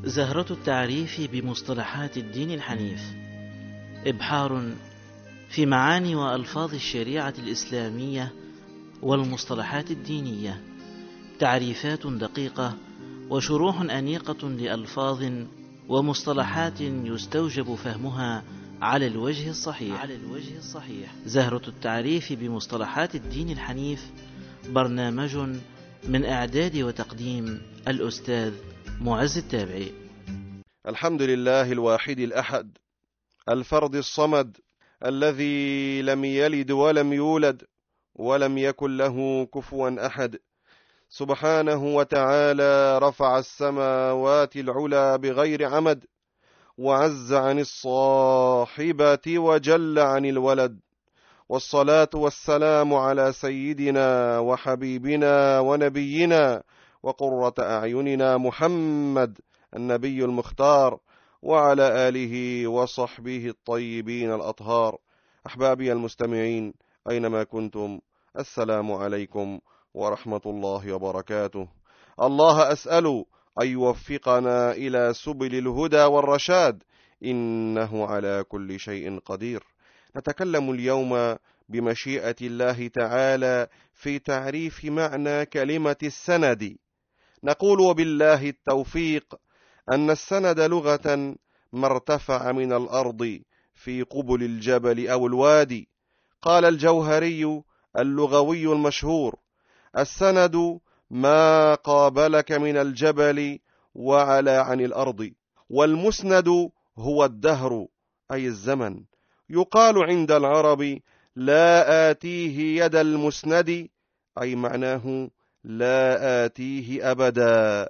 زهرة التعريف بمصطلحات الدين الحنيف، إبحار في معاني وألفاظ الشريعة الإسلامية والمصطلحات الدينية، تعريفات دقيقة وشروح أنيقة لألفاظ ومصطلحات يستوجب فهمها على الوجه الصحيح. زهرة التعريف بمصطلحات الدين الحنيف برنامج من إعداد وتقديم الأستاذ معز التابعي. الحمد لله الواحد الأحد الفرد الصمد الذي لم يلد ولم يولد ولم يكن له كفوا أحد، سبحانه وتعالى رفع السماوات العلى بغير عمد، وعز عن الصاحبة وجل عن الولد، والصلاة والسلام على سيدنا وحبيبنا ونبينا وقرة أعيننا محمد النبي المختار، وعلى آله وصحبه الطيبين الأطهار. أحبابي المستمعين أينما كنتم، السلام عليكم ورحمة الله وبركاته. الله أسأل أن يوفقنا إلى سبل الهدى والرشاد، إنه على كل شيء قدير. نتكلم اليوم بمشيئة الله تعالى في تعريف معنى كلمة السند. نقول وبالله التوفيق أن السند لغة ما ارتفع من الأرض في قبل الجبل أو الوادي. قال الجوهري اللغوي المشهور: السند ما قابلك من الجبل وعلى عن الأرض، والمسند هو الدهر أي الزمن. يقال عند العرب: لا آتيه يد المسند، أي معناه لا آتيه أبدا.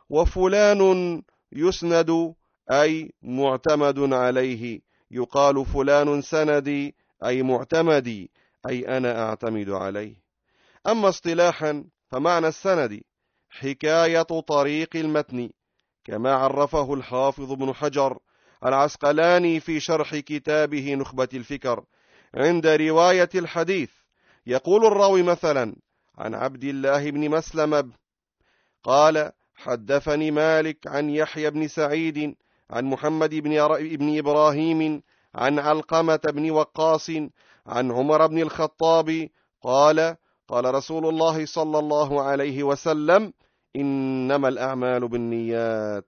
وفلان يسند أي معتمد عليه، يقال فلان سندي أي معتمدي، أي أنا أعتمد عليه. أما اصطلاحا فمعنى السند حكاية طريق المتن، كما عرفه الحافظ ابن حجر العسقلاني في شرح كتابه نخبة الفكر عند رواية الحديث. يقول الراوي مثلا عن عبد الله بن مسلم قال: حدثني مالك عن يحيى بن سعيد عن محمد بن إبراهيم عن علقمة بن وقاص عن عمر بن الخطاب قال: قال رسول الله صلى الله عليه وسلم: إنما الأعمال بالنيات.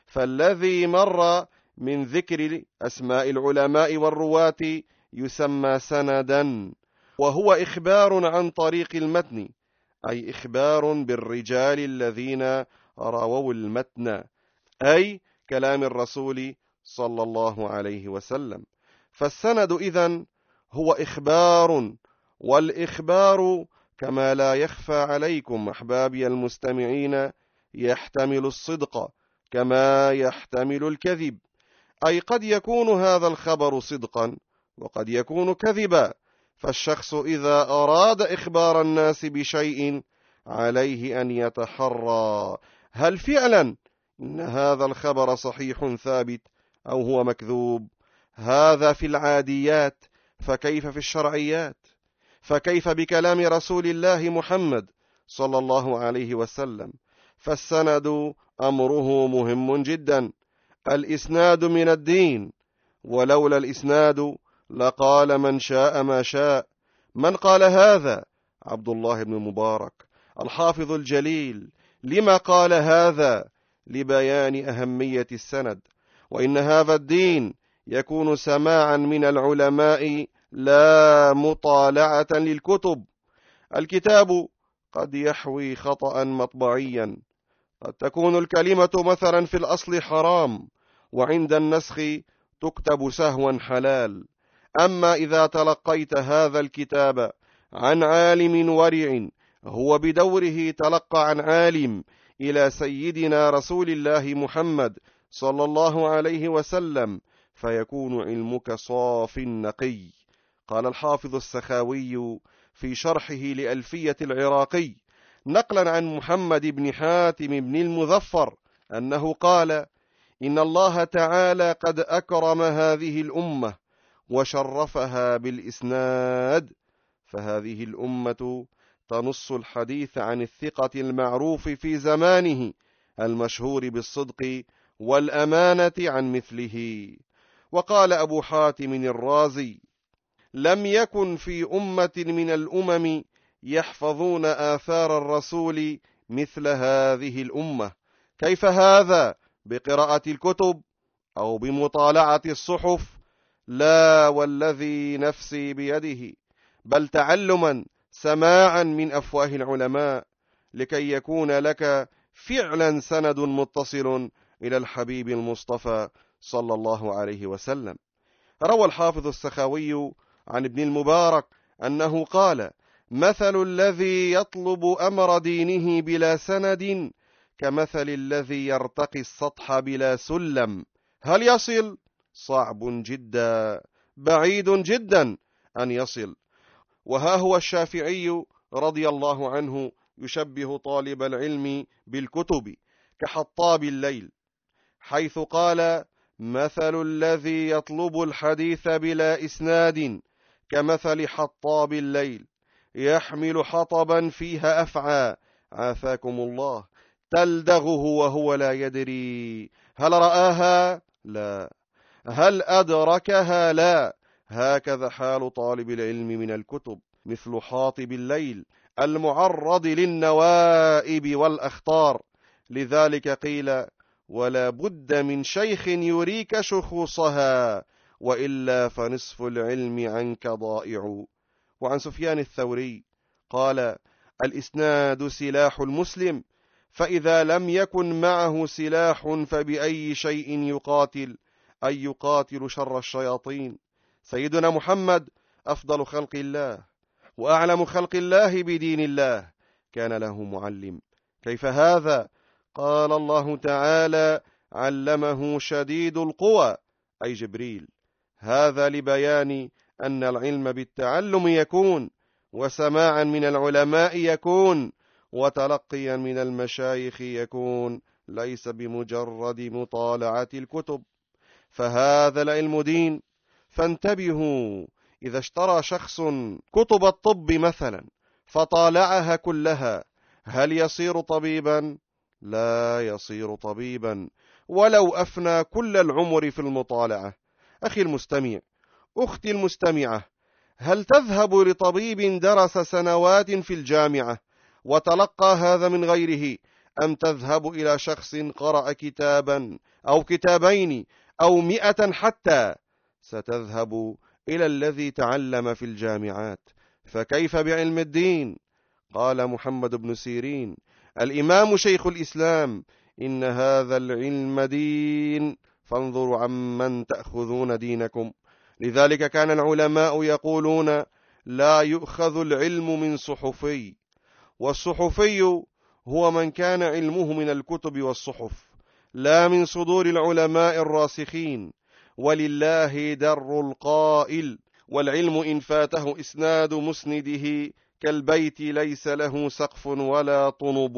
فالذي مر من ذكر أسماء العلماء والرواة يسمى سندا، وهو إخبار عن طريق المتن، أي إخبار بالرجال الذين رووا المتن، أي كلام الرسول صلى الله عليه وسلم. فالسند إذن هو إخبار، والإخبار كما لا يخفى عليكم أحبابي المستمعين يحتمل الصدق كما يحتمل الكذب، أي قد يكون هذا الخبر صدقا وقد يكون كذبا. فالشخص إذا أراد إخبار الناس بشيء عليه أن يتحرى هل فعلا إن هذا الخبر صحيح ثابت أو هو مكذوب. هذا في العاديات، فكيف في الشرعيات؟ فكيف بكلام رسول الله محمد صلى الله عليه وسلم؟ فالسند أمره مهم جدا. الإسناد من الدين، ولولا الإسناد لقال من شاء ما شاء. من قال هذا؟ عبد الله بن المبارك الحافظ الجليل. لما قال هذا؟ لبيان أهمية السند، وإن هذا الدين يكون سماعا من العلماء لا مطالعة للكتب. الكتاب قد يحوي خطأ مطبعيا، قد تكون الكلمة مثلا في الأصل حرام، وعند النسخ تكتب سهوا حلال. أما إذا تلقيت هذا الكتاب عن عالم ورع هو بدوره تلقى عن عالم إلى سيدنا رسول الله محمد صلى الله عليه وسلم، فيكون علمك صاف نقي. قال الحافظ السخاوي في شرحه لألفية العراقي نقلا عن محمد بن حاتم بن المظفر أنه قال: إن الله تعالى قد أكرم هذه الأمة وشرفها بالإسناد، فهذه الأمة تنص الحديث عن الثقة المعروف في زمانه المشهور بالصدق والأمانة عن مثله. وقال أبو حاتم الرازي: لم يكن في أمة من الأمم يحفظون آثار الرسول مثل هذه الأمة. كيف هذا؟ بقراءة الكتب أو بمطالعة الصحف؟ لا والذي نفسي بيده، بل تعلما سماعا من أفواه العلماء، لكي يكون لك فعلا سند متصل إلى الحبيب المصطفى صلى الله عليه وسلم. روى الحافظ السخاوي عن ابن المبارك أنه قال: مثل الذي يطلب أمر دينه بلا سند كمثل الذي يرتقي السطح بلا سلم. هل يصل؟ صعب جدا، بعيد جدا أن يصل. وها هو الشافعي رضي الله عنه يشبه طالب العلم بالكتب كحطاب الليل، حيث قال: مثل الذي يطلب الحديث بلا إسناد كمثل حطاب الليل يحمل حطبا فيها أفعى، عافاكم الله، تلدغه وهو لا يدري. هل رآها؟ لا. هل أدركها؟ لا. هكذا حال طالب العلم من الكتب، مثل حاطب الليل المعرض للنوائب والأخطار. لذلك قيل: ولا بد من شيخ يريك شخوصها، وإلا فنصف العلم عنك ضائع. وعن سفيان الثوري قال: الإسناد سلاح المسلم، فإذا لم يكن معه سلاح فبأي شيء يقاتل؟ أي يقاتل شر الشياطين. سيدنا محمد أفضل خلق الله وأعلم خلق الله بدين الله كان له معلم. كيف هذا؟ قال الله تعالى: علمه شديد القوى، أي جبريل. هذا لبيان أن العلم بالتعلم يكون، وسماعا من العلماء يكون، وتلقيا من المشايخ يكون، ليس بمجرد مطالعة الكتب. فهذا العلم دين. فانتبهوا، إذا اشترى شخص كتب الطب مثلا فطالعها كلها، هل يصير طبيبا؟ لا يصير طبيبا ولو أفنى كل العمر في المطالعة. أخي المستمع، أختي المستمعة، هل تذهب لطبيب درس سنوات في الجامعة وتلقى هذا من غيره، أم تذهب إلى شخص قرأ كتابا أو كتابين أو 100 حتى؟ ستذهب إلى الذي تعلم في الجامعات. فكيف بعلم الدين؟ قال محمد بن سيرين الإمام شيخ الإسلام: إن هذا العلم دين، فانظروا عمن تأخذون دينكم. لذلك كان العلماء يقولون: لا يؤخذ العلم من صحفي. والصحفي هو من كان علمه من الكتب والصحف، لا من صدور العلماء الراسخين. ولله در القائل: والعلم إن فاته إسناد مسنده كالبيت ليس له سقف ولا طنب.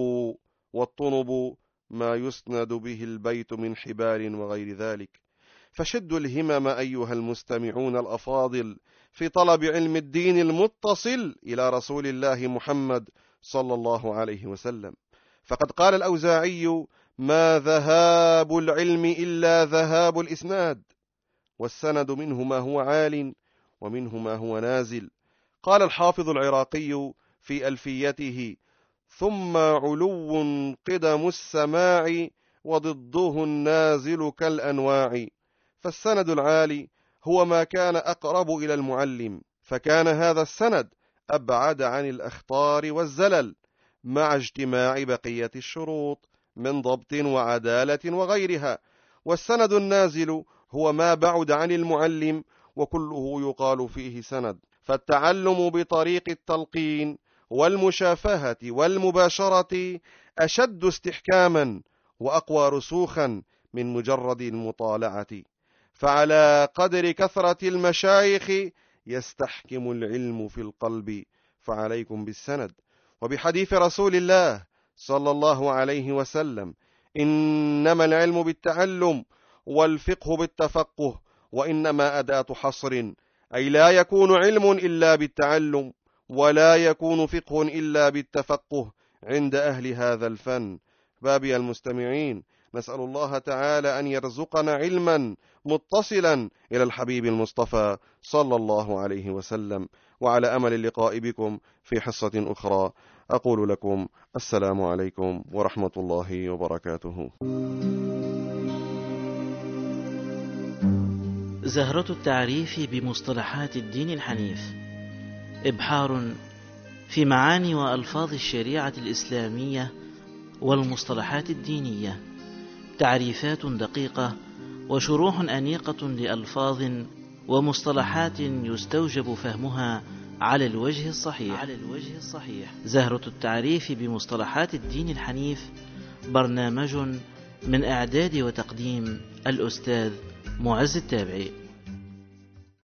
والطنب ما يسند به البيت من حبال وغير ذلك. فشدوا الهمم أيها المستمعون الأفاضل في طلب علم الدين المتصل إلى رسول الله محمد صلى الله عليه وسلم. فقد قال الأوزاعي: ما ذهاب العلم إلا ذهاب الإسناد، والسند منه ما هو عال ومنه ما هو نازل. قال الحافظ العراقي في ألفيته: ثم علو قدم السماع وضده النازل كالأنواع. فالسند العالي هو ما كان أقرب إلى المعلم، فكان هذا السند أبعد عن الأخطار والزلل، مع اجتماع بقية الشروط من ضبط وعدالة وغيرها. والسند النازل هو ما بعد عن المعلم، وكله يقال فيه سند. فالتعلم بطريق التلقين والمشافهة والمباشرة أشد استحكاما وأقوى رسوخا من مجرد المطالعة. فعلى قدر كثرة المشايخ يستحكم العلم في القلب، فعليكم بالسند. وبحديث رسول الله صلى الله عليه وسلم: إنما العلم بالتعلم والفقه بالتفقه، وإنما أداة حصر، أي لا يكون علم إلا بالتعلم، ولا يكون فقه إلا بالتفقه عند أهل هذا الفن. بابي المستمعين، نسأل الله تعالى أن يرزقنا علما متصلا إلى الحبيب المصطفى صلى الله عليه وسلم. وعلى أمل اللقاء بكم في حصة أخرى أقول لكم السلام عليكم ورحمة الله وبركاته. زهرة التعريف بمصطلحات الدين الحنيف، إبحار في معاني وألفاظ الشريعة الإسلامية والمصطلحات الدينية، تعريفات دقيقة وشروح أنيقة لألفاظ ومصطلحات يستوجب فهمها على الوجه الصحيح. زهرة التعريف بمصطلحات الدين الحنيف برنامج من إعداد وتقديم الأستاذ معز التابعي.